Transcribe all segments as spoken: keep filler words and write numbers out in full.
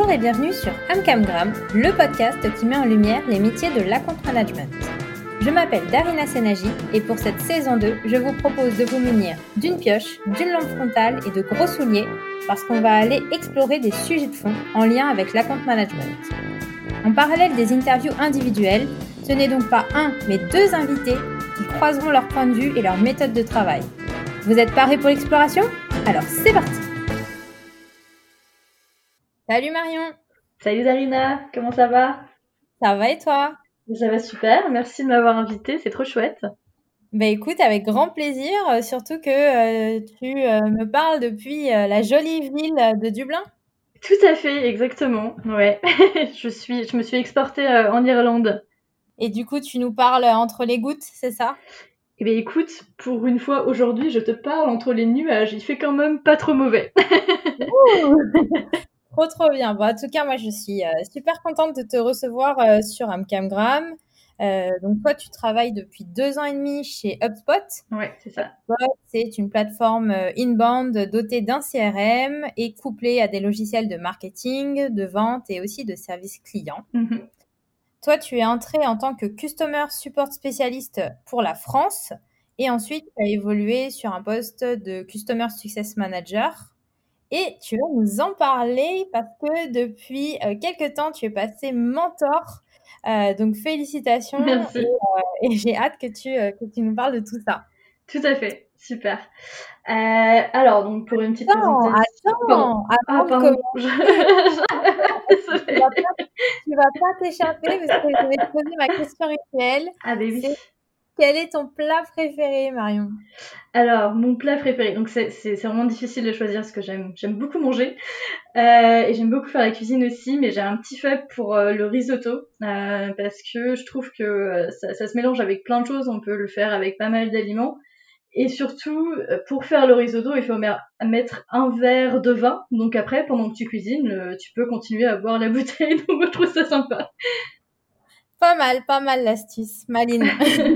Bonjour et bienvenue sur AmCamGram, le podcast qui met en lumière les métiers de l'account management. Je m'appelle Darina Senaji et pour cette saison deux, je vous propose de vous munir d'une pioche, d'une lampe frontale et de gros souliers parce qu'on va aller explorer des sujets de fond en lien avec l'account management. En parallèle des interviews individuelles, ce n'est donc pas un, mais deux invités qui croiseront leur point de vue et leur méthode de travail. Vous êtes parés pour l'exploration ? Alors c'est parti! Salut Marion! Salut Darina, comment ça va? Ça va et toi? Ça va super, merci de m'avoir invitée, c'est trop chouette. Bah écoute, avec grand plaisir, euh, surtout que euh, tu euh, me parles depuis euh, la jolie ville de Dublin. Tout à fait, exactement, ouais. je, suis, je me suis exportée euh, en Irlande. Et du coup, tu nous parles entre les gouttes, c'est ça? Eh bien écoute, pour une fois aujourd'hui, je te parle entre les nuages, il fait quand même pas trop mauvais. Trop trop bien. Bon, en tout cas, moi je suis euh, super contente de te recevoir euh, sur AmCamGram. Euh, donc toi, tu travailles depuis deux ans et demi chez HubSpot. Ouais, c'est ça. HubSpot, c'est une plateforme euh, inbound dotée d'un C R M et couplée à des logiciels de marketing, de vente et aussi de service client. Mm-hmm. Toi, tu es entré en tant que Customer Support Spécialiste pour la France et ensuite tu as évolué sur un poste de Customer Success Manager. Et tu vas nous en parler parce que depuis euh, quelques temps, tu es passé mentor. Euh, donc, félicitations. Merci. Et, euh, et j'ai hâte que tu, euh, que tu nous parles de tout ça. Tout à fait, super. Euh, alors, donc pour une petite Attends, présentation... attends, Ah, avant de pardon. commencer, Je... tu vas pas, tu vas pas t'échapper parce que je vais te poser ma question rituelle. Ah, ben oui. C'est quel est ton plat préféré, Marion? Alors, mon plat préféré, donc c'est, c'est, c'est vraiment difficile de choisir parce que j'aime, j'aime beaucoup manger euh, et j'aime beaucoup faire la cuisine aussi, mais j'ai un petit faible pour euh, le risotto euh, parce que je trouve que euh, ça, ça se mélange avec plein de choses, on peut le faire avec pas mal d'aliments et surtout, pour faire le risotto, il faut mettre un verre de vin, donc après, pendant que tu cuisines, tu peux continuer à boire la bouteille, donc je trouve ça sympa. Pas mal, pas mal l'astuce, Maline.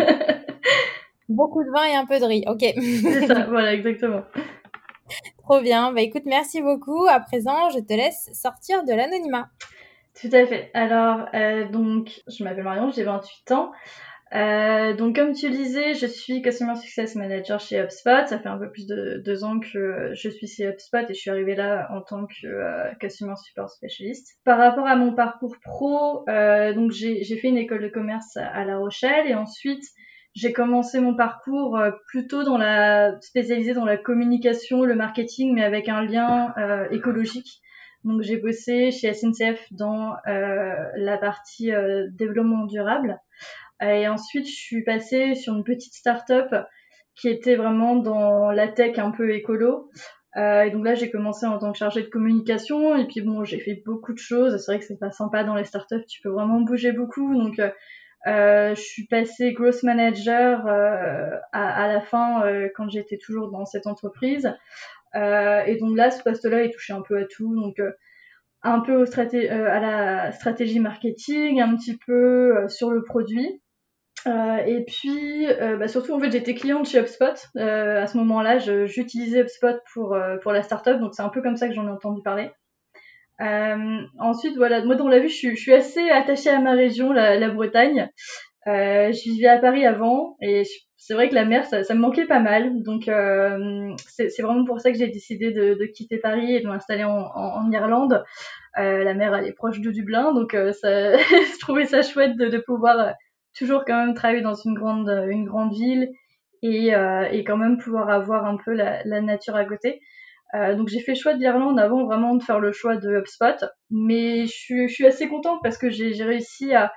Beaucoup de vin et un peu de riz, ok. C'est ça, voilà, exactement. Trop bien. Bah écoute, merci beaucoup. À présent, je te laisse sortir de l'anonymat. Tout à fait. Alors, euh, donc, je m'appelle Marion, j'ai vingt-huit ans. Euh, donc, comme tu le disais, je suis Customer Success Manager chez HubSpot. Ça fait un peu plus de deux ans que je suis chez HubSpot et je suis arrivée là en tant que euh, Customer Support Specialist. Par rapport à mon parcours pro, euh, donc j'ai, j'ai fait une école de commerce à, à La Rochelle et ensuite j'ai commencé mon parcours euh, plutôt dans la spécialisé dans la communication, le marketing, mais avec un lien euh, écologique. Donc j'ai bossé chez S N C F dans euh, la partie euh, développement durable. Et ensuite, je suis passée sur une petite start-up qui était vraiment dans la tech un peu écolo. Euh, et donc là, j'ai commencé en tant que chargée de communication. Et puis bon, j'ai fait beaucoup de choses. C'est vrai que c'est pas sympa dans les startups. Tu peux vraiment bouger beaucoup. Donc, euh, je suis passée growth manager euh, à, à la fin euh, quand j'étais toujours dans cette entreprise. Euh, et donc là, ce poste-là, il touchait un peu à tout. Donc euh, un peu au straté- euh, à la stratégie marketing, un petit peu euh, sur le produit. Euh, et puis, euh, bah surtout, en fait, j'étais cliente chez HubSpot. Euh, à ce moment-là, je, j'utilisais HubSpot pour, euh, pour la startup, donc c'est un peu comme ça que j'en ai entendu parler. Euh, ensuite, voilà, moi dans la vie, je suis, je suis assez attachée à ma région, la, la Bretagne. Euh, je vivais à Paris avant, et je, c'est vrai que la mer, ça, ça me manquait pas mal. Donc, euh, c'est, c'est vraiment pour ça que j'ai décidé de, de quitter Paris et de m'installer en, en, en Irlande. Euh, la mer, elle est proche de Dublin, donc euh, ça, je trouvais ça chouette de, de pouvoir euh, toujours quand même travailler dans une grande, une grande ville et, euh, et quand même pouvoir avoir un peu la, la nature à côté. Euh, donc j'ai fait le choix de l'Irlande avant vraiment de faire le choix de HubSpot, mais je suis, je suis assez contente parce que j'ai, j'ai réussi à,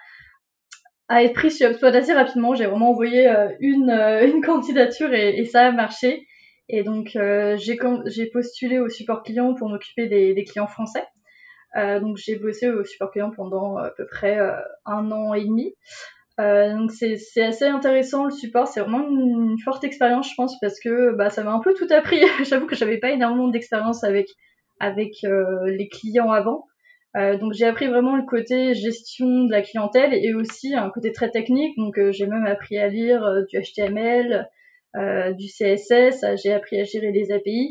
à être prise chez HubSpot assez rapidement. J'ai vraiment envoyé euh, une, euh, une candidature et, et ça a marché. Et donc euh, j'ai, j'ai postulé au support client pour m'occuper des, des clients français. Euh, donc j'ai bossé au support client pendant à peu près euh, un an et demi. Euh, donc c'est, c'est assez intéressant le support, c'est vraiment une, une forte expérience je pense parce que bah, ça m'a un peu tout appris. J'avoue que j'avais pas énormément d'expérience avec, avec euh, les clients avant. Euh, donc j'ai appris vraiment le côté gestion de la clientèle et aussi un côté très technique. Donc euh, j'ai même appris à lire euh, du H T M L, euh, du C S S, j'ai appris à gérer les A P I.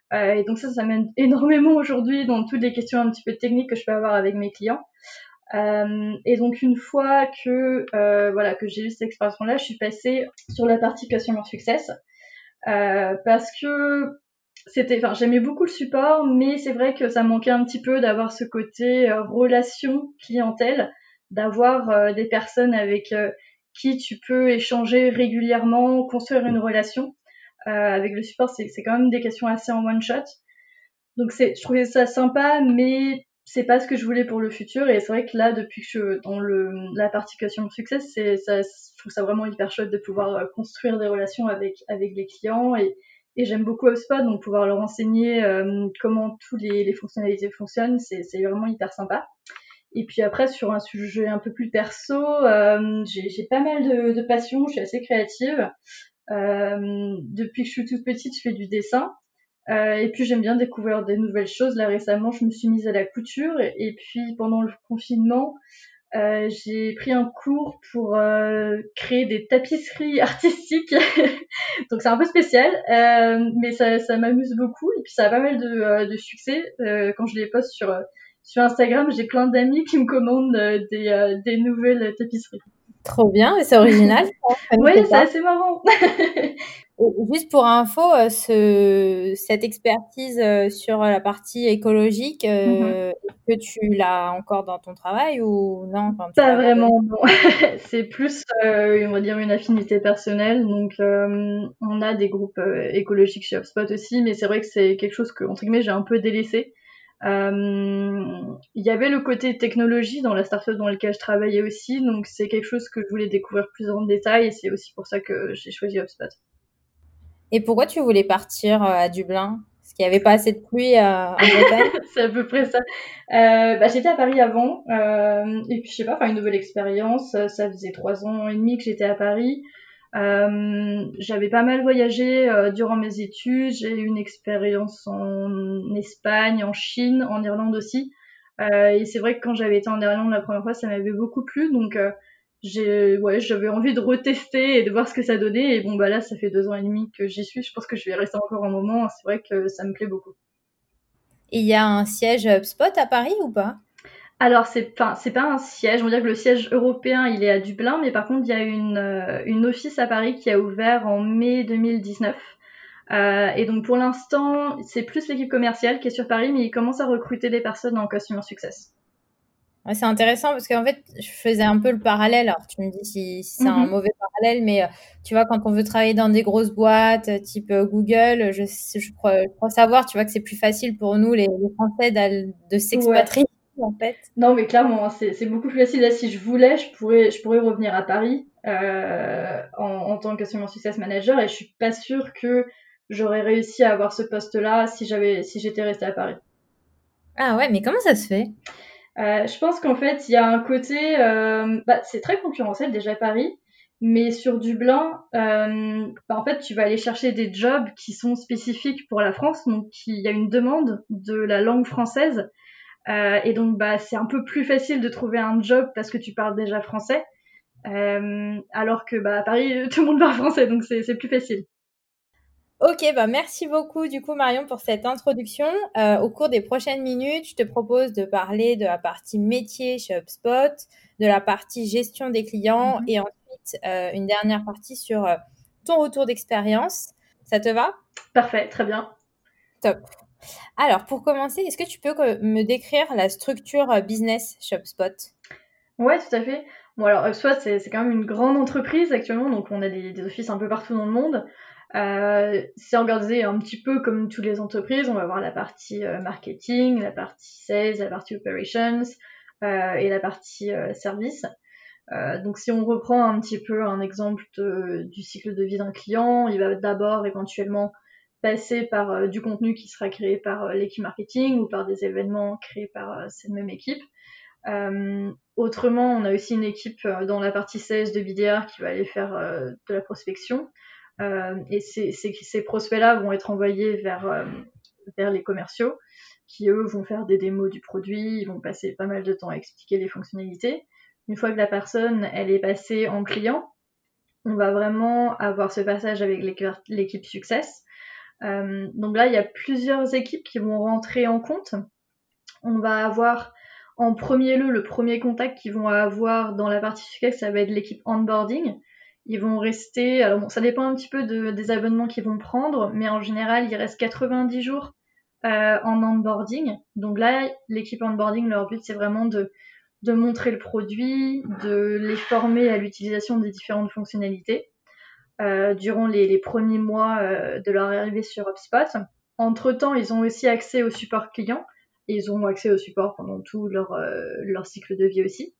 Euh, et donc ça, ça m'aide énormément aujourd'hui dans toutes les questions un petit peu techniques que je peux avoir avec mes clients. Euh, et donc une fois que euh, voilà que j'ai eu cette expérience-là, je suis passée sur la partie Customer Success euh, parce que c'était, enfin j'aimais beaucoup le support, mais c'est vrai que ça manquait un petit peu d'avoir ce côté euh, relation clientèle, d'avoir euh, des personnes avec euh, qui tu peux échanger régulièrement, construire une relation. Euh, avec le support, c'est, c'est quand même des questions assez en one shot. Donc c'est, je trouvais ça sympa, mais c'est pas ce que je voulais pour le futur. Et c'est vrai que là, depuis que je suis dans le, la partie Customer Success, c'est, ça, je trouve ça vraiment hyper chouette de pouvoir construire des relations avec, avec les clients. Et, et j'aime beaucoup HubSpot, donc pouvoir leur enseigner euh, comment toutes les, les fonctionnalités fonctionnent, c'est, c'est vraiment hyper sympa. Et puis après, sur un sujet un peu plus perso, euh, j'ai, j'ai pas mal de, de passion, je suis assez créative. Euh, depuis que je suis toute petite, je fais du dessin. Euh, et puis j'aime bien découvrir des nouvelles choses. Là récemment, je me suis mise à la couture. Et, et puis pendant le confinement, euh, j'ai pris un cours pour euh, créer des tapisseries artistiques. Donc c'est un peu spécial, euh, mais ça, ça m'amuse beaucoup. Et puis ça a pas mal de, euh, de succès. Euh, quand je les poste sur, sur Instagram, j'ai plein d'amis qui me commandent euh, des, euh, des nouvelles tapisseries. Trop bien, c'est original. Oui, c'est assez marrant. Juste pour info, euh, ce, cette expertise euh, sur la partie écologique, euh, mm-hmm. est-ce que tu l'as encore dans ton travail ou non? Enfin, pas vraiment, non. C'est plus, euh, on va dire, une affinité personnelle. Donc, euh, on a des groupes euh, écologiques chez HubSpot aussi, mais c'est vrai que c'est quelque chose que, entre guillemets, j'ai un peu délaissé. Euh, il y avait le côté technologie dans la startup dans laquelle je travaillais aussi, donc c'est quelque chose que je voulais découvrir plus en détail, et c'est aussi pour ça que j'ai choisi HubSpot. Et pourquoi tu voulais partir à Dublin? Parce qu'il n'y avait pas assez de pluie à, en Bretagne. C'est à peu près ça. Euh, bah, j'étais à Paris avant, euh, et puis je sais pas, enfin une nouvelle expérience. Ça faisait trois ans et demi que j'étais à Paris. Euh, j'avais pas mal voyagé euh, durant mes études. J'ai eu une expérience en Espagne, en Chine, en Irlande aussi. Euh, et c'est vrai que quand j'avais été en Irlande la première fois, ça m'avait beaucoup plu. Donc euh, j'ai, ouais, j'avais envie de retester et de voir ce que ça donnait. Et bon bah là, ça fait deux ans et demi que j'y suis. Je pense que je vais rester encore un moment. C'est vrai que ça me plaît beaucoup. Et il y a un siège HubSpot à Paris ou pas? Alors, c'est pas, c'est pas un siège. On va dire que le siège européen, il est à Dublin, mais par contre, il y a une, euh, une office à Paris qui a ouvert en mai deux mille dix-neuf. Euh, et donc, pour l'instant, c'est plus l'équipe commerciale qui est sur Paris, mais ils commencent à recruter des personnes en Customer Success. Ouais, c'est intéressant parce qu'en fait, je faisais un peu le parallèle. Alors, tu me dis si, si c'est mm-hmm. un mauvais parallèle, mais euh, tu vois, quand on veut travailler dans des grosses boîtes euh, type euh, Google, je, je, crois, je crois savoir, tu vois, que c'est plus facile pour nous, les, les Français, de s'expatrier, ouais. En fait. Non, mais clairement, c'est, c'est beaucoup plus facile. Là, si je voulais, je pourrais, je pourrais revenir à Paris euh, en, en tant que Customer Success Manager, et je suis pas sûre que j'aurais réussi à avoir ce poste-là si j'avais, si j'étais restée à Paris. Ah ouais, mais comment ça se fait? Euh, je pense qu'en fait, il y a un côté... Euh, bah, c'est très concurrentiel déjà Paris, mais sur Dublin, euh, bah, en fait, tu vas aller chercher des jobs qui sont spécifiques pour la France, donc il y a une demande de la langue française, euh, et donc bah, c'est un peu plus facile de trouver un job parce que tu parles déjà français, euh, alors que bah, à Paris, tout le monde parle français, donc c'est, c'est plus facile. Ok, bah merci beaucoup du coup Marion pour cette introduction. Euh, au cours des prochaines minutes, je te propose de parler de la partie métier chez HubSpot, de la partie gestion des clients mm-hmm. et ensuite euh, une dernière partie sur euh, ton retour d'expérience. Ça te va? Parfait, très bien. Top. Alors pour commencer, est-ce que tu peux me décrire la structure business chez HubSpot? Ouais, tout à fait. Bon alors HubSpot c'est, c'est quand même une grande entreprise actuellement, donc on a des, des offices un peu partout dans le monde. Euh, c'est organisé un petit peu comme toutes les entreprises. On va avoir la partie euh, marketing, la partie sales, la partie operations euh, et la partie euh, service. Euh, donc si on reprend un petit peu un exemple de, du cycle de vie d'un client, il va d'abord éventuellement passer par euh, du contenu qui sera créé par euh, l'équipe marketing ou par des événements créés par euh, cette même équipe. Euh, autrement, on a aussi une équipe euh, dans la partie sales de B D R qui va aller faire euh, de la prospection. Euh, et ces, ces, ces prospects-là vont être envoyés vers, euh, vers les commerciaux qui, eux, vont faire des démos du produit, ils vont passer pas mal de temps à expliquer les fonctionnalités. Une fois que la personne, elle est passée en client, on va vraiment avoir ce passage avec l'équipe, l'équipe Success Euh, donc là, il y a plusieurs équipes qui vont rentrer en compte. On va avoir en premier lieu le premier contact qu'ils vont avoir dans la partie success, ça va être l'équipe onboarding. Ils vont rester, alors bon, ça dépend un petit peu de, des abonnements qu'ils vont prendre, mais en général, ils restent quatre-vingt-dix jours euh, en onboarding. Donc là, l'équipe onboarding, leur but, c'est vraiment de, de montrer le produit, de les former à l'utilisation des différentes fonctionnalités euh, durant les, les premiers mois euh, de leur arrivée sur HubSpot. Entre-temps, ils ont aussi accès au support client. Et ils ont accès au support pendant tout leur, euh, leur cycle de vie aussi.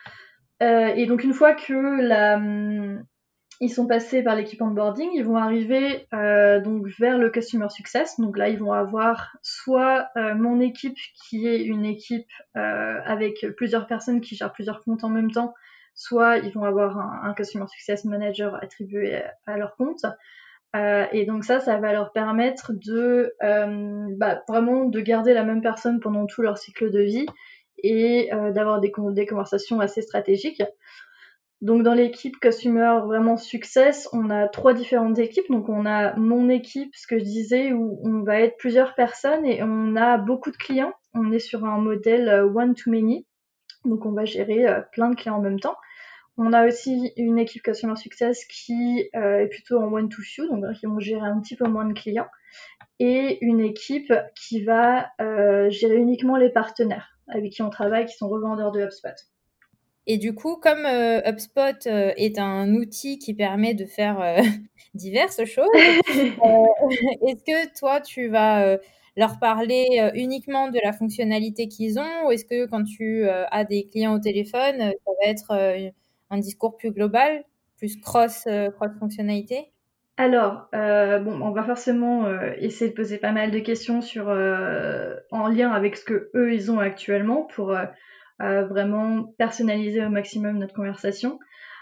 Euh, et donc une fois que la, hum, ils sont passés par l'équipe onboarding, ils vont arriver euh, donc vers le customer success. Donc là, ils vont avoir soit euh, mon équipe qui est une équipe euh, avec plusieurs personnes qui gèrent plusieurs comptes en même temps, soit ils vont avoir un, un customer success manager attribué à, à leur compte. Euh, et donc ça, ça va leur permettre de euh, bah, vraiment de garder la même personne pendant tout leur cycle de vie et euh, d'avoir des, des conversations assez stratégiques. Donc dans l'équipe Customer vraiment Success, on a trois différentes équipes. Donc on a mon équipe, ce que je disais, où on va être plusieurs personnes et on a beaucoup de clients. On est sur un modèle one to many, donc on va gérer euh, plein de clients en même temps. On a aussi une équipe Customer Success qui euh, est plutôt en one to few, donc qui vont gérer un petit peu moins de clients, et une équipe qui va euh, gérer uniquement les partenaires avec qui on travaille, qui sont revendeurs de HubSpot. Et du coup, comme euh, HubSpot euh, est un outil qui permet de faire euh, diverses choses, euh, est-ce que toi, tu vas euh, leur parler euh, uniquement de la fonctionnalité qu'ils ont, ou est-ce que quand tu euh, as des clients au téléphone, euh, ça va être euh, un discours plus global, plus cross, euh, cross-fonctionnalité? Alors, euh, bon, on va forcément euh, essayer de poser pas mal de questions sur, euh, en lien avec ce que eux ils ont actuellement pour euh, euh, vraiment personnaliser au maximum notre conversation.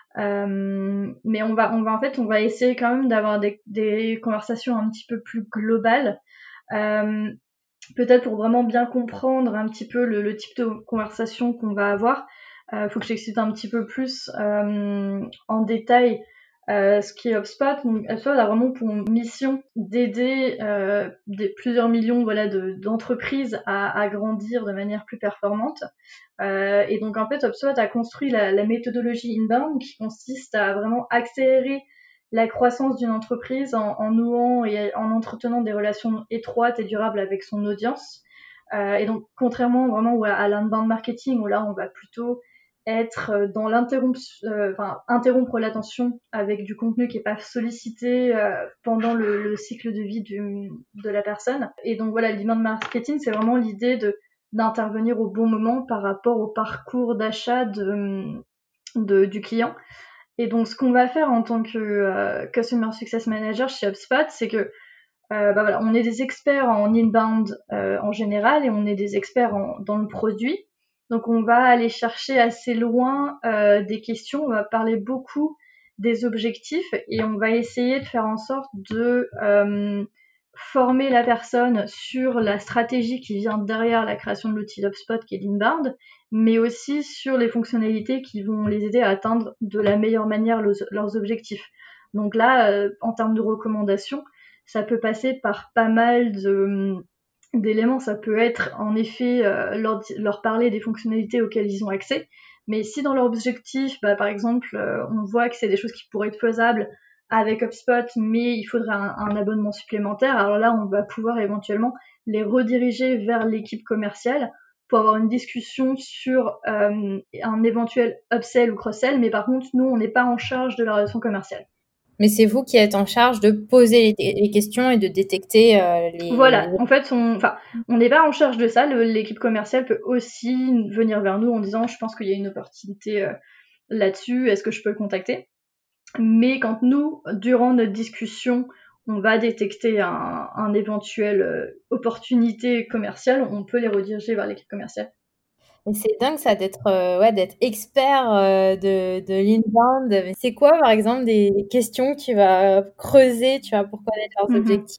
Euh, mais on va, on va en fait, on va essayer quand même d'avoir des, des conversations un petit peu plus globales, euh, peut-être pour vraiment bien comprendre un petit peu le, le type de conversation qu'on va avoir. Il euh, faut que j'explique un petit peu plus euh, en détail euh, ce qui est HubSpot. Donc, HubSpot a vraiment pour mission d'aider euh, des, plusieurs millions voilà, de, d'entreprises à, à grandir de manière plus performante. Euh, et donc en fait, HubSpot a construit la, la méthodologie inbound qui consiste à vraiment accélérer la croissance d'une entreprise en, en nouant et en entretenant des relations étroites et durables avec son audience. Euh, et donc contrairement vraiment à, à l'inbound marketing où là on va plutôt être dans l'interromption, euh, enfin interrompre l'attention avec du contenu qui est pas sollicité euh, pendant le, le cycle de vie du, de la personne. Et donc voilà, l'inbound marketing, c'est vraiment l'idée de d'intervenir au bon moment par rapport au parcours d'achat de, de, du client. Et donc, ce qu'on va faire en tant que euh, Customer Success Manager chez HubSpot, c'est que euh, bah voilà, on est des experts en inbound euh, en général et on est des experts en, dans le produit. Donc, on va aller chercher assez loin euh, des questions, on va parler beaucoup des objectifs et on va essayer de faire en sorte de euh, former la personne sur la stratégie qui vient derrière la création de l'outil HubSpot qui est l'inbound, mais aussi sur les fonctionnalités qui vont les aider à atteindre de la meilleure manière leurs, leurs objectifs. Donc là, euh, en termes de recommandations, ça peut passer par pas mal de, d'éléments. Ça peut être en effet euh, leur, leur parler des fonctionnalités auxquelles ils ont accès, mais si dans leur objectif, bah, par exemple, euh, on voit que c'est des choses qui pourraient être faisables avec HubSpot, mais il faudrait un, un abonnement supplémentaire, alors là, on va pouvoir éventuellement les rediriger vers l'équipe commerciale pour avoir une discussion sur euh, un éventuel upsell ou cross-sell, mais par contre, nous, on n'est pas en charge de la relation commerciale. Mais c'est vous qui êtes en charge de poser les, les questions et de détecter euh, les... Voilà, en fait, on enfin, on n'est pas en charge de ça. Le, l'équipe commerciale peut aussi venir vers nous en disant « je pense qu'il y a une opportunité euh, là-dessus, est-ce que je peux le contacter ?» Mais quand nous, durant notre discussion, on va détecter un, un éventuel euh, opportunité commerciale, on peut les rediriger vers l'équipe commerciale. Et c'est dingue ça d'être euh, ouais, d'être expert euh, de, de l'inbound. Mais c'est quoi, par exemple, des questions que tu vas creuser, tu vois, pour connaître leurs Mhm. objectifs?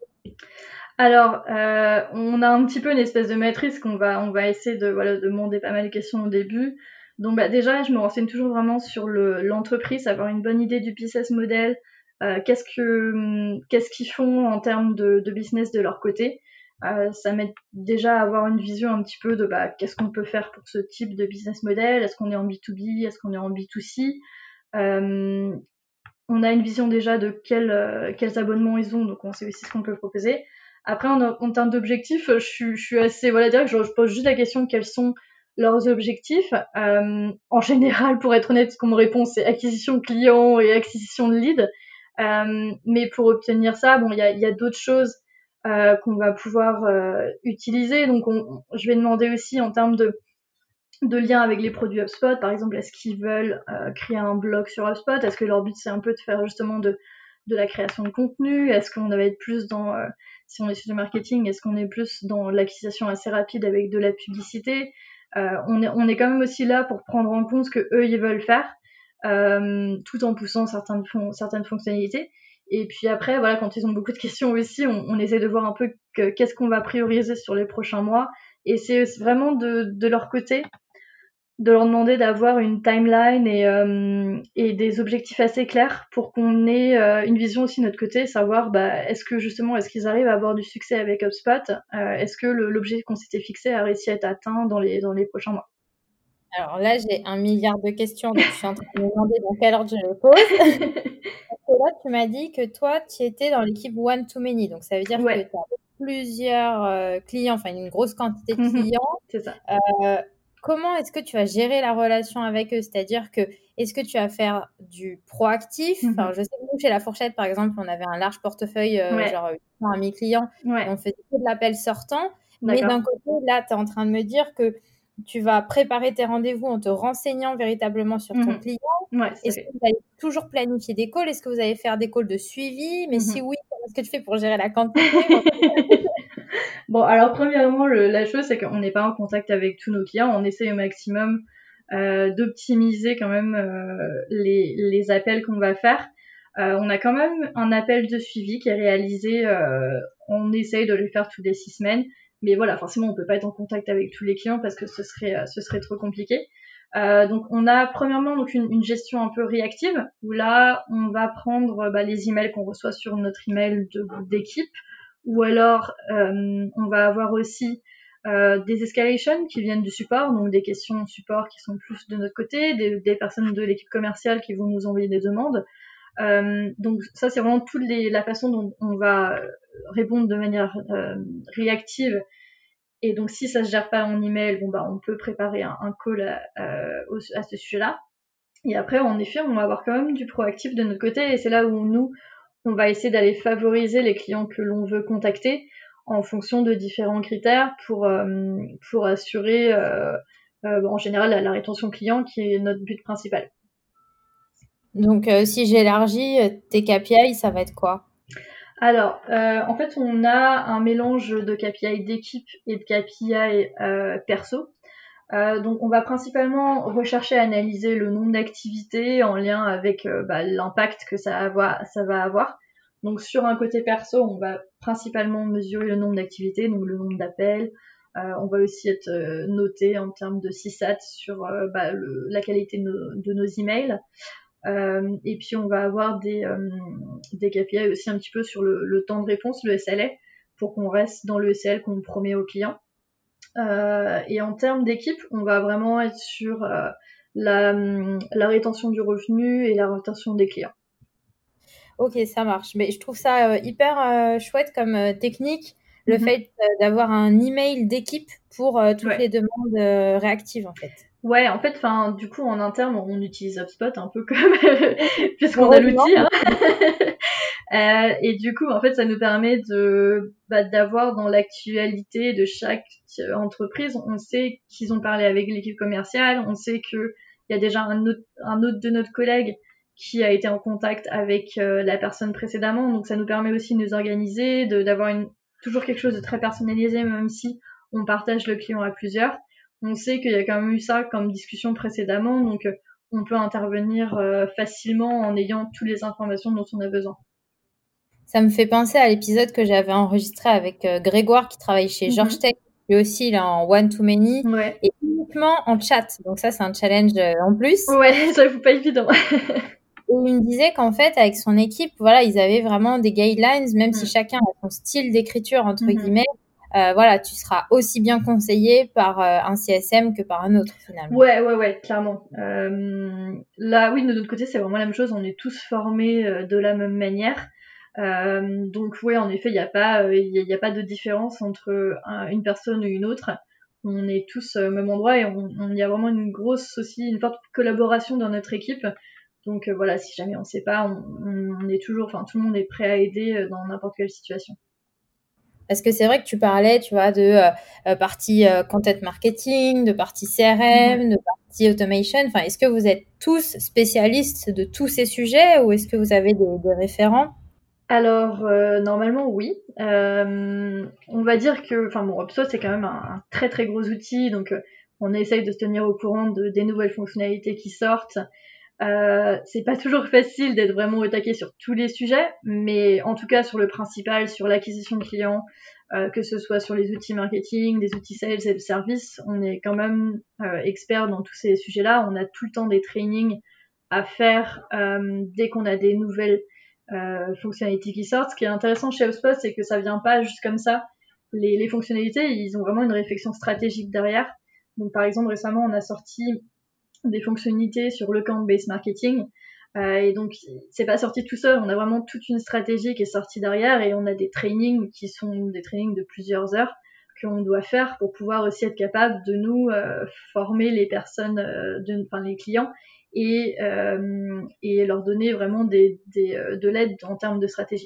Alors, euh, on a un petit peu une espèce de matrice qu'on va, on va essayer de, voilà, de demander pas mal de questions au début. Donc, bah, déjà, je me renseigne toujours vraiment sur le, l'entreprise, avoir une bonne idée du business model, euh, qu'est-ce que qu'est-ce qu'ils font en termes de, de business de leur côté. Euh, ça m'aide déjà à avoir une vision un petit peu de bah, qu'est-ce qu'on peut faire pour ce type de business model, est-ce qu'on est en B deux B, est-ce qu'on est en B deux C. Euh, on a une vision déjà de quel, euh, quels abonnements ils ont, donc on sait aussi ce qu'on peut proposer. Après, en, en termes d'objectifs, je, je suis assez, voilà, dire que je, je pose juste la question de quels sont leurs objectifs. Euh, en général, pour être honnête, ce qu'on me répond, c'est acquisition de clients et acquisition de leads. Euh, mais pour obtenir ça, bon, il y a, y a d'autres choses euh, qu'on va pouvoir euh, utiliser. Donc, on, je vais demander aussi en termes de de lien avec les produits HubSpot, par exemple, est-ce qu'ils veulent euh, créer un blog sur HubSpot, est-ce que leur but c'est un peu de faire justement de, de la création de contenu, est-ce qu'on va être plus dans, euh, si on est sur du marketing, est-ce qu'on est plus dans l'acquisition assez rapide avec de la publicité. euh, on, est, on est quand même aussi là pour prendre en compte ce que eux ils veulent faire, euh, tout en poussant certaines, fon- certaines fonctionnalités. Et puis après, voilà, quand ils ont beaucoup de questions aussi, on, on essaie de voir un peu que, qu'est-ce qu'on va prioriser sur les prochains mois. Et c'est vraiment de, de leur côté de leur demander d'avoir une timeline et, euh, et des objectifs assez clairs pour qu'on ait euh, une vision aussi de notre côté, savoir bah, est-ce que justement, est-ce qu'ils arrivent à avoir du succès avec HubSpot, euh, est-ce que le, l'objectif qu'on s'était fixé a réussi à être atteint dans les, dans les prochains mois. Alors là, j'ai un milliard de questions, donc je suis en train de me demander dans quel ordre je les pose. Parce que là, tu m'as dit que toi, tu étais dans l'équipe One to Many, donc ça veut dire ouais. que tu as plusieurs euh, clients, enfin une grosse quantité de Mm-hmm. clients. C'est ça. Euh, comment est-ce que tu vas gérer la relation avec eux? C'est-à-dire que est-ce que tu vas faire du proactif? Mm-hmm. Enfin, je sais que nous, chez La Fourchette, par exemple, on avait un large portefeuille, euh, ouais. genre un mi clients, ouais. et on faisait que de l'appel sortant. D'accord. Mais d'un côté, là, tu es en train de me dire que tu vas préparer tes rendez-vous en te renseignant véritablement sur ton mm-hmm. client. Ouais, est-ce que vous allez toujours planifier des calls? Est-ce que vous allez faire des calls de suivi? Mais mm-hmm. si oui, comment est-ce que tu fais pour gérer la quantité? Bon, alors premièrement, le, la chose, c'est qu'on n'est pas en contact avec tous nos clients. On essaye au maximum euh, d'optimiser quand même euh, les, les appels qu'on va faire. Euh, on a quand même un appel de suivi qui est réalisé. Euh, on essaye de le faire toutes les six semaines. Mais voilà, forcément, on peut pas être en contact avec tous les clients parce que ce serait, ce serait trop compliqué. Euh, donc, on a premièrement donc une, une gestion un peu réactive où là, on va prendre bah, les emails qu'on reçoit sur notre email de, d'équipe. Ou alors, euh, on va avoir aussi euh, des escalations qui viennent du support, donc des questions support qui sont plus de notre côté, des, des personnes de l'équipe commerciale qui vont nous envoyer des demandes. Euh, donc ça, c'est vraiment toute les, la façon dont on va répondre de manière euh, réactive. Et donc, si ça se gère pas en email, bon bah, on peut préparer un, un call à, à, à ce sujet-là. Et après, en effet, on va avoir quand même du proactif de notre côté, et c'est là où nous, on va essayer d'aller favoriser les clients que l'on veut contacter en fonction de différents critères pour, euh, pour assurer euh, euh, en général la, la rétention client qui est notre but principal. Donc euh, si j'élargis, tes K P I, ça va être quoi? Alors, euh, en fait, on a un mélange de K P I d'équipe et de K P I euh, perso. Euh, donc on va principalement rechercher à analyser le nombre d'activités en lien avec euh, bah, l'impact que ça, avoir, ça va avoir. Donc sur un côté perso, on va principalement mesurer le nombre d'activités, donc le nombre d'appels. Euh, on va aussi être euh, noté en termes de C SAT sur euh, bah, le, la qualité de nos, de nos emails. Euh, et puis on va avoir des, euh, des K P I aussi un petit peu sur le, le temps de réponse, le S L A, pour qu'on reste dans le S L qu'on promet aux clients. Euh, et en termes d'équipe, on va vraiment être sur euh, la, la rétention du revenu et la rétention des clients. Ok, ça marche. Mais je trouve ça euh, hyper euh, chouette comme euh, technique, le mm-hmm. fait euh, d'avoir un email d'équipe pour euh, toutes ouais. les demandes euh, réactives, en fait. Ouais, en fait, enfin, du coup, en interne, on utilise HubSpot un peu comme puisqu'on a l'outil. Hein. euh, et du coup, en fait, ça nous permet de bah, d'avoir dans l'actualité de chaque entreprise, on sait qu'ils ont parlé avec l'équipe commerciale, on sait que il y a déjà un autre, un autre de notre collègue qui a été en contact avec euh, la personne précédemment, donc ça nous permet aussi de nous organiser, de d'avoir une toujours quelque chose de très personnalisé, même si on partage le client à plusieurs. On sait qu'il y a quand même eu ça comme discussion précédemment, donc euh, on peut intervenir euh, facilement en ayant toutes les informations dont on a besoin. Ça me fait penser à l'épisode que j'avais enregistré avec euh, Grégoire qui travaille chez mm-hmm. George Tech, lui aussi il est en one-to-many ouais. et uniquement en chat. Donc ça c'est un challenge euh, en plus. Ouais, ça vous pas évident. et il me disait qu'en fait, avec son équipe, voilà, ils avaient vraiment des guidelines, même mmh. si chacun a son style d'écriture, entre mmh. guillemets. Euh, voilà, tu seras aussi bien conseillé par euh, un C S M que par un autre, finalement. Ouais, ouais, ouais, clairement. Euh, là, oui, de notre côté, c'est vraiment la même chose. On est tous formés euh, de la même manière. Euh, donc, oui, en effet, il n'y a pas, il euh, y a pas de différence entre un, une personne ou une autre. On est tous au même endroit et on, on y a vraiment une grosse aussi, une forte collaboration dans notre équipe. Donc euh, voilà, si jamais on ne sait pas, on, on est toujours, enfin, tout le monde est prêt à aider dans n'importe quelle situation. Parce que c'est vrai que tu parlais, tu vois, de euh, partie euh, content marketing, de partie C R M, mmh. de partie automation. Enfin, est-ce que vous êtes tous spécialistes de tous ces sujets ou est-ce que vous avez des, des référents ? Alors, euh, normalement, oui. Euh, on va dire que, enfin bon, HubSpot, c'est quand même un, un très très gros outil, donc euh, on essaye de se tenir au courant de, des nouvelles fonctionnalités qui sortent. Euh, c'est pas toujours facile d'être vraiment au taquet sur tous les sujets, mais en tout cas sur le principal, sur l'acquisition de clients, euh, que ce soit sur les outils marketing, des outils sales et de services, on est quand même euh, expert dans tous ces sujets-là. On a tout le temps des trainings à faire euh, dès qu'on a des nouvelles euh, fonctionnalités qui sortent. Ce qui est intéressant chez HubSpot, c'est que ça vient pas juste comme ça. Les, les fonctionnalités, ils ont vraiment une réflexion stratégique derrière. Donc par exemple, récemment, on a sorti des fonctionnalités sur le account-based marketing. Euh, et donc, c'est pas sorti tout seul. On a vraiment toute une stratégie qui est sortie derrière et on a des trainings qui sont des trainings de plusieurs heures qu'on doit faire pour pouvoir aussi être capable de nous euh, former les personnes, euh, de, enfin les clients et, euh, et leur donner vraiment des, des, euh, de l'aide en termes de stratégie.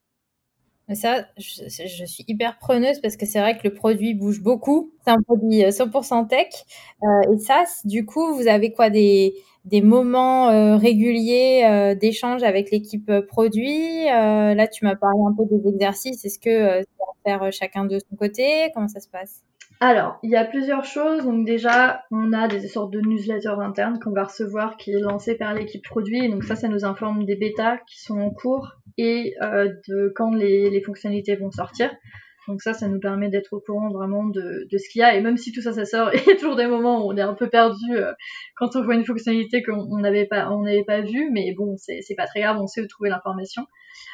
Ça, je, je suis hyper preneuse parce que c'est vrai que le produit bouge beaucoup. C'est un produit cent pour cent tech. Euh, et ça, du coup, vous avez quoi, des, des moments euh, réguliers euh, d'échange avec l'équipe produit. Euh, là, tu m'as parlé un peu des exercices. Est-ce que euh, c'est à faire chacun de son côté ? Comment ça se passe ? Alors, il y a plusieurs choses. Donc déjà, on a des sortes de newsletters internes qu'on va recevoir qui est lancé par l'équipe produit. Donc ça, ça nous informe des bêtas qui sont en cours et euh, de quand les, les fonctionnalités vont sortir. Donc ça, ça nous permet d'être au courant vraiment de, de ce qu'il y a. Et même si tout ça, ça sort, il y a toujours des moments où on est un peu perdu euh, quand on voit une fonctionnalité qu'on n'avait pas, on n'avait pas vue. Mais bon, c'est, c'est pas très grave, on sait où trouver l'information.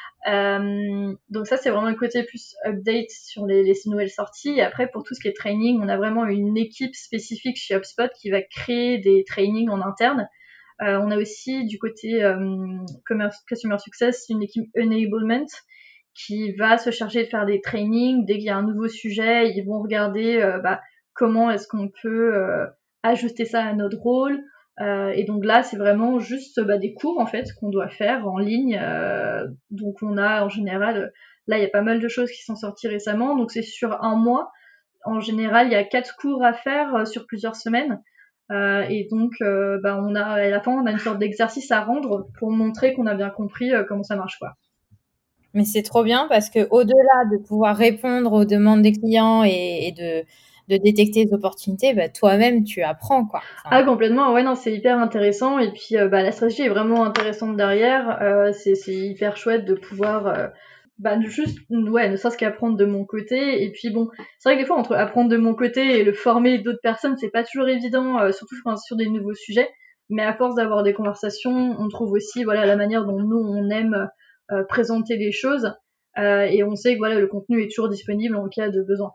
Euh, donc ça, c'est vraiment le côté plus update sur les, les nouvelles sorties. Et après, pour tout ce qui est training, on a vraiment une équipe spécifique chez HubSpot qui va créer des trainings en interne. Euh, on a aussi du côté euh, Customer Success une équipe Enablement qui va se charger de faire des trainings. Dès qu'il y a un nouveau sujet, ils vont regarder euh, bah, comment est-ce qu'on peut euh, ajuster ça à notre rôle. Euh, et donc là, c'est vraiment juste bah, des cours en fait qu'on doit faire en ligne. Euh, donc on a en général, là il y a pas mal de choses qui sont sorties récemment. Donc c'est sur un mois. En général, il y a quatre cours à faire euh, sur plusieurs semaines. Euh, et donc, euh, bah, on a à la fin, on a une sorte d'exercice à rendre pour montrer qu'on a bien compris euh, comment ça marche, quoi. Mais c'est trop bien parce que au-delà de pouvoir répondre aux demandes des clients et, et de de détecter les opportunités, bah, toi-même, tu apprends, quoi. Enfin... Ah, complètement. Ouais, non, c'est hyper intéressant. Et puis, euh, bah, la stratégie est vraiment intéressante derrière. Euh, c'est, c'est hyper chouette de pouvoir, euh, bah, juste, ouais, ne serait-ce qu'apprendre de mon côté. Et puis, bon, c'est vrai que des fois, entre apprendre de mon côté et le former d'autres personnes, c'est pas toujours évident, euh, surtout enfin, sur des nouveaux sujets. Mais à force d'avoir des conversations, on trouve aussi, voilà, la manière dont nous, on aime euh, présenter les choses. Euh, et on sait que, voilà, le contenu est toujours disponible en cas de besoin.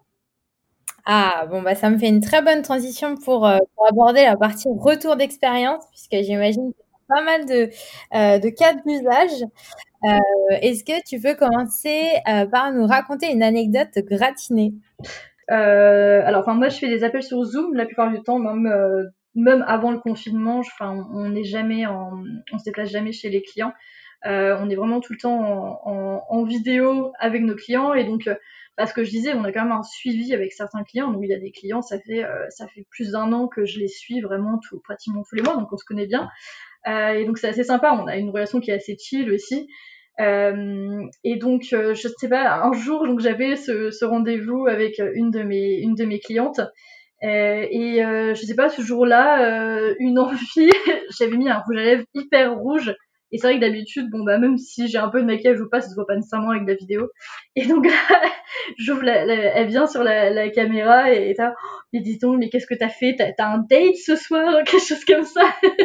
Ah, bon, bah, ça me fait une très bonne transition pour, euh, pour aborder la partie retour d'expérience, puisque j'imagine qu'il y a pas mal de, euh, de cas d'usage. Euh, est-ce que tu peux commencer euh, par nous raconter une anecdote gratinée ? euh, Alors, enfin, moi, je fais des appels sur Zoom la plupart du temps, même, euh, même avant le confinement. Enfin, on n'est jamais en, on se déplace jamais chez les clients. Euh, on est vraiment tout le temps en, en, en vidéo avec nos clients et donc, euh, parce que je disais, on a quand même un suivi avec certains clients. Donc il y a des clients, ça fait euh, ça fait plus d'un an que je les suis vraiment tout, pratiquement tous les mois, donc on se connaît bien. Euh, et donc c'est assez sympa. On a une relation qui est assez chill aussi. Euh, et donc euh, je sais pas, un jour donc j'avais ce, ce rendez-vous avec une de mes une de mes clientes. Euh, et euh, je sais pas, ce jour-là, euh, une envie, j'avais mis un rouge à lèvres hyper rouge. Et c'est vrai que d'habitude, bon bah même si j'ai un peu de maquillage ou pas, ça se voit pas nécessairement avec la vidéo. Et donc là, j'ouvre la, la, elle vient sur la, la caméra et t'as, oh, mais dis donc, mais qu'est-ce que t'as fait? T'as, t'as un date ce soir? Quelque chose comme ça.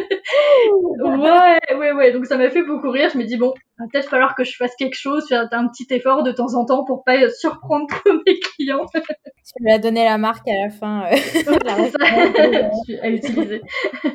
Ouais, ouais, ouais. Donc ça m'a fait beaucoup rire. Je me dis bon, va peut-être falloir que je fasse quelque chose, faire un petit effort de temps en temps pour pas surprendre tous mes clients. Tu lui as donné la marque à la fin. Euh, la je suis à utiliser.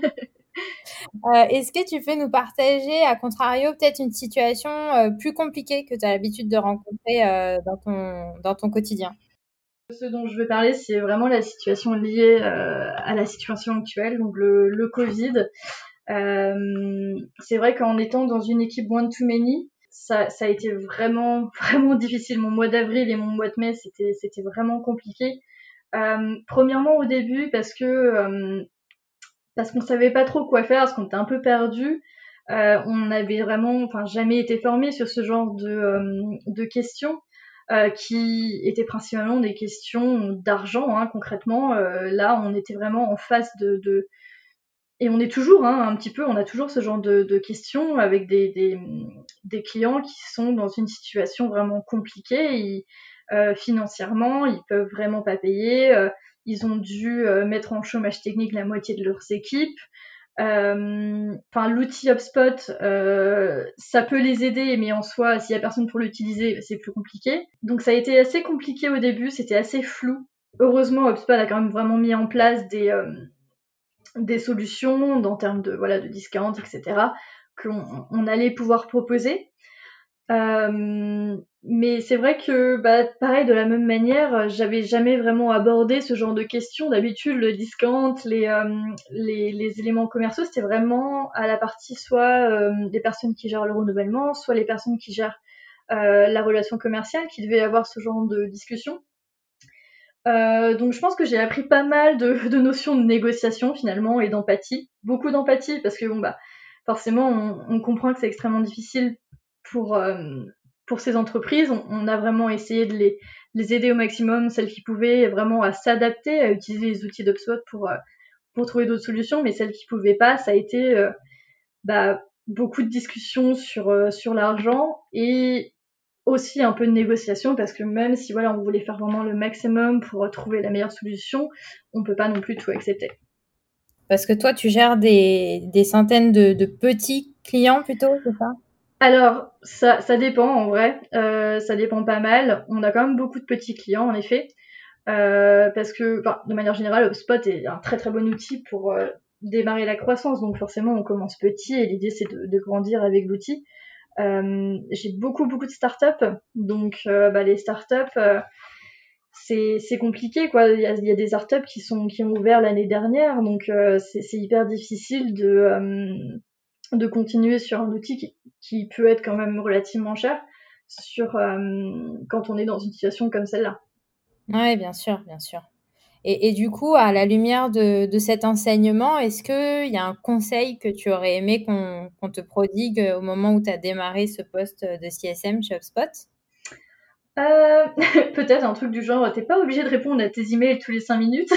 Euh, est-ce que tu peux nous partager, à contrario, peut-être une situation euh, plus compliquée que tu as l'habitude de rencontrer euh, dans, ton, dans ton quotidien? Ce dont je veux parler, c'est vraiment la situation liée euh, à la situation actuelle, donc le, le Covid. Euh, c'est vrai qu'en étant dans une équipe one to many, ça, ça a été vraiment, vraiment difficile. Mon mois d'avril et mon mois de mai, c'était, c'était vraiment compliqué. Euh, premièrement au début parce que euh, parce qu'on savait pas trop quoi faire, parce qu'on était un peu perdu. Euh, on n'avait vraiment, enfin, jamais été formé sur ce genre de, euh, de questions. Euh, qui étaient principalement des questions d'argent, hein, concrètement. Euh, là, on était vraiment en face de, de... Et on est toujours, hein, un petit peu, on a toujours ce genre de, de questions avec des, des, des clients qui sont dans une situation vraiment compliquée. Ils, euh, financièrement, ils peuvent vraiment pas payer. Euh, ils ont dû euh, mettre en chômage technique la moitié de leurs équipes. Euh, enfin, l'outil HubSpot, euh, ça peut les aider, mais en soi, s'il y a personne pour l'utiliser, c'est plus compliqué. Donc ça a été assez compliqué au début, c'était assez flou. Heureusement, HubSpot a quand même vraiment mis en place des, euh, des solutions en termes de, voilà, de discount, et cetera, qu'on on allait pouvoir proposer. Euh, mais c'est vrai que, bah, pareil, de la même manière, j'avais jamais vraiment abordé ce genre de questions. D'habitude, le discount, les, euh, les, les éléments commerciaux, c'était vraiment à la partie soit euh, des personnes qui gèrent le renouvellement, soit les personnes qui gèrent euh, la relation commerciale, qui devaient avoir ce genre de discussion. Euh, donc je pense que j'ai appris pas mal de, de notions de négociation finalement et d'empathie. Beaucoup d'empathie parce que bon bah forcément on, on comprend que c'est extrêmement difficile pour, euh, pour ces entreprises. On, on a vraiment essayé de les, les aider au maximum, celles qui pouvaient vraiment à s'adapter, à utiliser les outils d'HubSpot pour, euh, pour trouver d'autres solutions, mais celles qui pouvaient pas, ça a été euh, bah, beaucoup de discussions sur, euh, sur l'argent et aussi un peu de négociation parce que même si voilà on voulait faire vraiment le maximum pour trouver la meilleure solution, on peut pas non plus tout accepter. Parce que toi, tu gères des, des centaines de, de petits clients plutôt, c'est ça? Alors, ça, ça dépend en vrai, euh, ça dépend pas mal. On a quand même beaucoup de petits clients en effet, euh, parce que enfin, de manière générale, HubSpot est un très très bon outil pour euh, démarrer la croissance. Donc forcément, on commence petit et l'idée c'est de, de grandir avec l'outil. Euh, j'ai beaucoup beaucoup de startups, donc euh, bah, les startups, euh, c'est c'est compliqué quoi. Il y a, il y a des startups qui sont qui ont ouvert l'année dernière, donc euh, c'est c'est hyper difficile de euh, de continuer sur un outil qui, qui peut être quand même relativement cher sur euh, quand on est dans une situation comme celle-là. Oui, bien sûr, bien sûr. Et, et du coup, à la lumière de, de cet enseignement, est-ce qu'il y a un conseil que tu aurais aimé qu'on qu'on te prodigue au moment où tu as démarré ce poste de C S M chez HubSpot? Euh, peut-être un truc du genre, t'es pas obligé de répondre à tes emails tous les cinq minutes.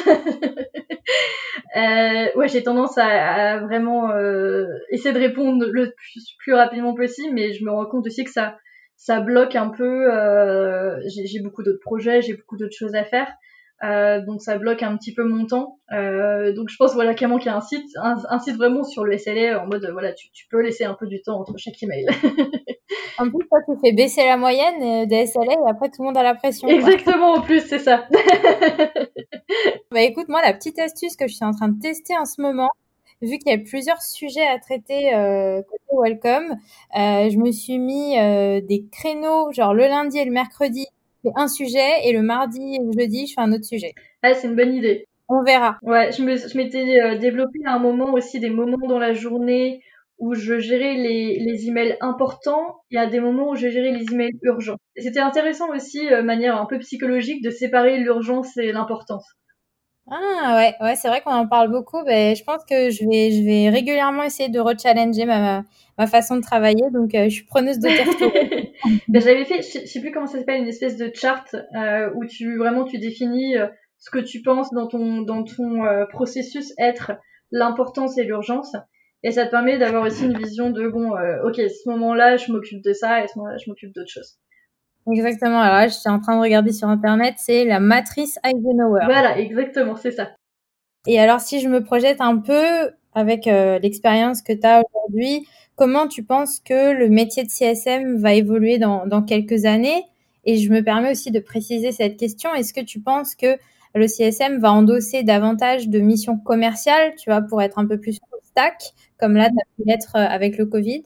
euh, ouais, j'ai tendance à, à vraiment euh, essayer de répondre le plus, plus rapidement possible, mais je me rends compte aussi que ça, ça bloque un peu. Euh, j'ai, j'ai beaucoup d'autres projets, j'ai beaucoup d'autres choses à faire. Euh, donc ça bloque un petit peu mon temps. Euh, donc je pense voilà clairement qu'il y a un site, un, un site vraiment sur le S L A en mode voilà tu, tu peux laisser un peu du temps entre chaque email. En plus, toi, tu fais baisser la moyenne des S L A et après, tout le monde a la pression, quoi. Exactement, en plus, c'est ça. Bah écoute, moi, la petite astuce que je suis en train de tester en ce moment, vu qu'il y a plusieurs sujets à traiter euh, côté Welcome, euh, je me suis mis euh, des créneaux, genre le lundi et le mercredi, je fais un sujet et le mardi et le jeudi, je fais un autre sujet. Ah, c'est une bonne idée. On verra. Ouais, je, me, je m'étais euh, développé à un moment aussi des moments dans la journée où je gérais les, les emails importants et à des moments où je gérais les emails urgents. Et c'était intéressant aussi, euh, manière un peu psychologique, de séparer l'urgence et l'importance. Ah ouais, ouais, c'est vrai qu'on en parle beaucoup. Ben, je pense que je vais, je vais régulièrement essayer de rechallenger ma, ma, ma façon de travailler. Donc, euh, je suis preneuse de tes retours. Ben, j'avais fait, je sais, je sais plus comment ça s'appelle, une espèce de chart euh, où tu vraiment tu définis euh, ce que tu penses dans ton dans ton euh, processus être l'importance et l'urgence. Et ça te permet d'avoir aussi une vision de, bon, euh, ok, à ce moment-là, je m'occupe de ça, et à ce moment-là, je m'occupe d'autre chose. Exactement. Alors là, je suis en train de regarder sur Internet, c'est la matrice Eisenhower. Voilà, exactement, c'est ça. Et alors, si je me projette un peu avec euh, l'expérience que tu as aujourd'hui, comment tu penses que le métier de C S M va évoluer dans, dans quelques années? Et je me permets aussi de préciser cette question. Est-ce que tu penses que le C S M va endosser davantage de missions commerciales, tu vois, pour être un peu plus full stack, comme là, tu as pu l'être avec le Covid?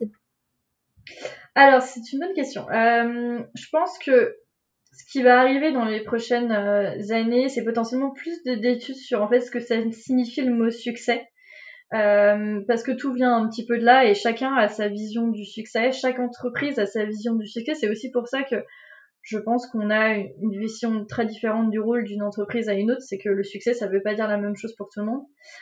Alors, c'est une bonne question. Euh, je pense que ce qui va arriver dans les prochaines euh, années, c'est potentiellement plus d'études sur en fait ce que ça signifie le mot succès. Euh, parce que tout vient un petit peu de là et chacun a sa vision du succès, chaque entreprise a sa vision du succès. C'est aussi pour ça que je pense qu'on a une vision très différente du rôle d'une entreprise à une autre. C'est que le succès, ça veut pas dire la même chose pour tout le monde.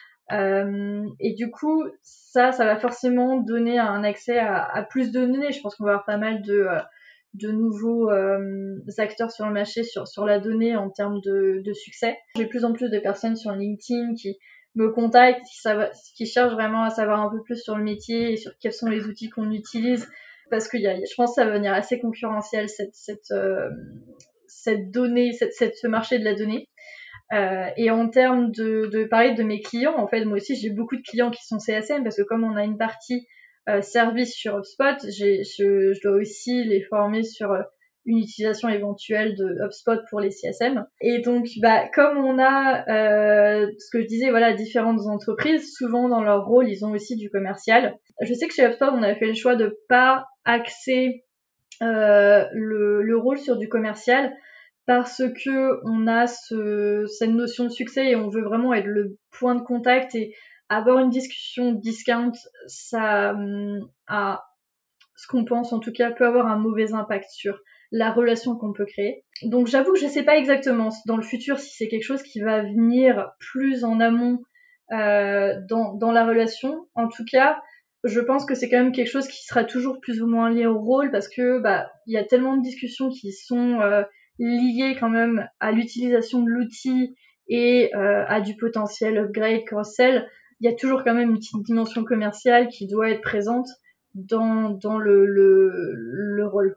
Euh, et du coup, ça, ça va forcément donner un accès à, à plus de données. Je pense qu'on va avoir pas mal de, euh, de nouveaux euh, acteurs sur le marché, sur, sur la donnée en termes de, de succès. J'ai de plus en plus de personnes sur LinkedIn qui me contactent, qui, savent, qui cherchent vraiment à savoir un peu plus sur le métier et sur quels sont les outils qu'on utilise. Parce que y a, je pense que ça va venir assez concurrentiel, cette, cette, euh, cette donnée, cette, cette, ce marché de la donnée. Euh, et en termes de, de parler de mes clients, en fait, moi aussi, j'ai beaucoup de clients qui sont C S M parce que comme on a une partie euh, service sur HubSpot, j'ai, je, je dois aussi les former sur euh, une utilisation éventuelle de HubSpot pour les C S M. Et donc, bah, comme on a, euh, ce que je disais, voilà, différentes entreprises, souvent dans leur rôle, ils ont aussi du commercial. Je sais que chez HubSpot, on avait fait le choix de pas axer euh, le, le rôle sur du commercial parce que on a ce, cette notion de succès et on veut vraiment être le point de contact et avoir une discussion discount, ça a, ce qu'on pense en tout cas, peut avoir un mauvais impact sur la relation qu'on peut créer. Donc j'avoue que je sais pas exactement dans le futur si c'est quelque chose qui va venir plus en amont euh, dans, dans la relation. En tout cas, je pense que c'est quand même quelque chose qui sera toujours plus ou moins lié au rôle parce que bah il y a tellement de discussions qui sont euh, liées quand même à l'utilisation de l'outil et euh, à du potentiel upgrade, cross-sell. Il y a toujours quand même une petite dimension commerciale qui doit être présente dans, dans le, le, le rôle.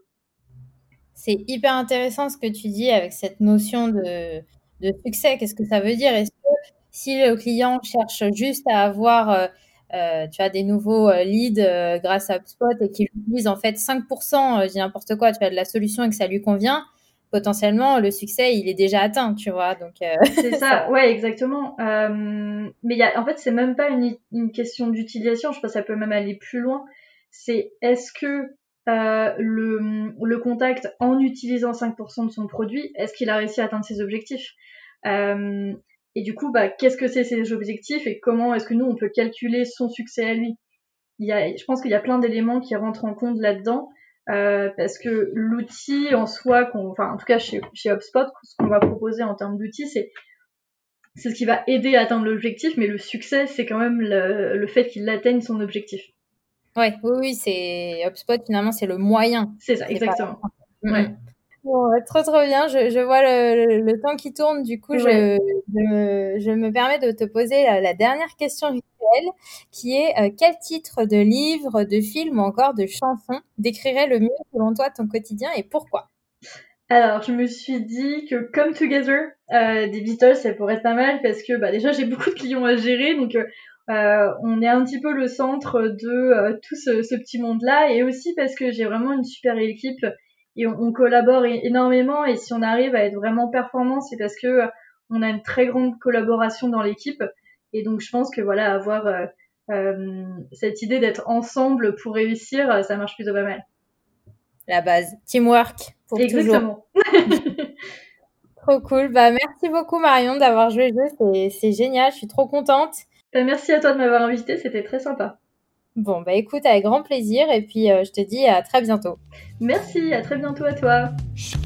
C'est hyper intéressant ce que tu dis avec cette notion de, de succès. Qu'est-ce que ça veut dire? Est-ce que si le client cherche juste à avoir euh, euh, tu as des nouveaux euh, leads euh, grâce à HubSpot et qu'il utilise en fait cinq pour cent, euh, je dis n'importe quoi, tu as de la solution et que ça lui convient, potentiellement le succès il est déjà atteint, tu vois. Donc euh, c'est ça, ça, ouais, exactement. Euh, mais y a, en fait, c'est même pas une, une question d'utilisation. Je pense que ça peut même aller plus loin. C'est est-ce que euh, le, le contact, en utilisant cinq pour cent de son produit, est-ce qu'il a réussi à atteindre ses objectifs? euh, Et du coup, bah, qu'est-ce que c'est ces objectifs et comment est-ce que nous on peut calculer son succès à lui? Il y a, je pense qu'il y a plein d'éléments qui rentrent en compte là-dedans. Euh, parce que l'outil en soi, qu'on, enfin en tout cas chez, chez HubSpot, ce qu'on va proposer en termes d'outils, c'est c'est ce qui va aider à atteindre l'objectif, mais le succès, c'est quand même le, le fait qu'il atteigne son objectif. Ouais, oui, oui, c'est HubSpot finalement, c'est le moyen. C'est ça, C'est exactement. Pas... Ouais. Bon, trop trop bien, je, je vois le, le, le temps qui tourne, du coup ouais. je, je, me, je me permets de te poser la, la dernière question rituelle qui est euh, quel titre de livre, de film ou encore de chanson décrirait le mieux selon toi ton quotidien et pourquoi? Alors je me suis dit que Come Together euh, des Beatles ça pourrait être pas mal parce que bah, déjà j'ai beaucoup de clients à gérer donc euh, on est un petit peu le centre de euh, tout ce, ce petit monde là et aussi parce que j'ai vraiment une super équipe et on, on collabore énormément et si on arrive à être vraiment performant c'est parce que euh, on a une très grande collaboration dans l'équipe et donc je pense que voilà avoir euh, euh, cette idée d'être ensemble pour réussir ça marche plutôt pas mal. La base, teamwork pour Exactement. toujours. Trop cool, bah merci beaucoup Marion d'avoir joué le jeu, c'est, c'est génial, je suis trop contente. Bah, merci à toi de m'avoir invité, c'était très sympa. Bon, bah écoute, avec grand plaisir et puis euh, je te dis à très bientôt. Merci, à très bientôt à toi.